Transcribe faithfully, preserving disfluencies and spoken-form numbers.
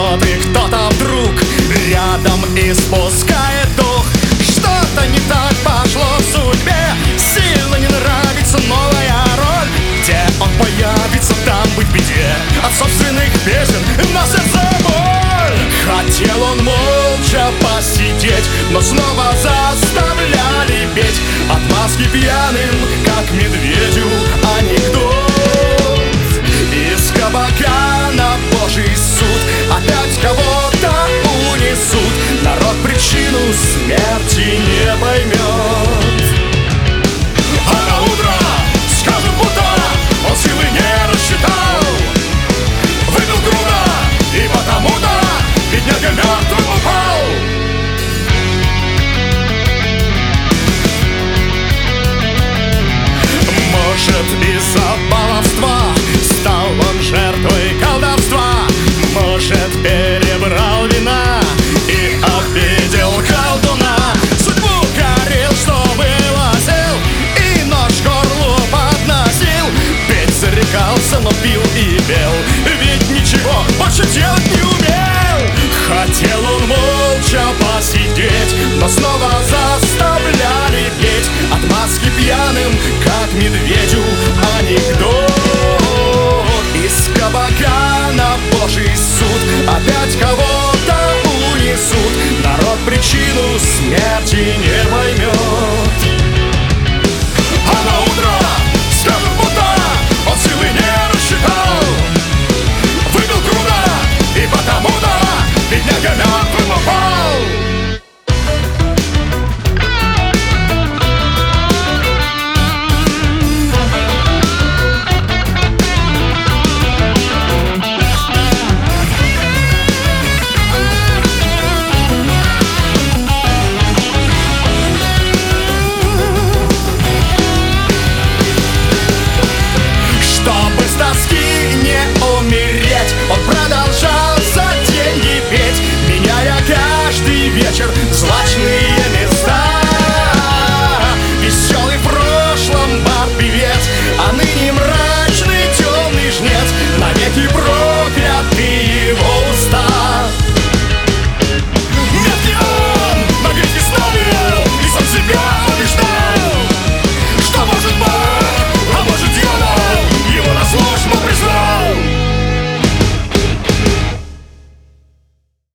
Вот и кто-то вдруг рядом испускает дух. Что-то не так пошло в судьбе, сильно не нравится новая роль. Где он появится, там быть в беде. От собственных песен на сердце боль. Хотел он молча посидеть, но снова заставляли петь. Отмазки пьяным, как медведю, анекдот. Из кабака на Божий суд опять кого-то унесут. Народ причину смерти не поймет. А на утро скажут, будто он силы не рассчитал. Выпил груда и потому-то бедняга мертвым упал. Может, из-за баловства стал он жертвой колдовства. Может, перебрал вина и обидел колдуна. Судьбу корил, что было сил, и нож к горлу подносил. Петь зарекался, но пил и пел, ведь ничего больше делать не умел. Хотел он молча посидеть, но снова заставляли петь. Отмазки пьяным, как медведю, анекдот. Из кабака на Божий суд опять кого-то унесут. Народ причину смерти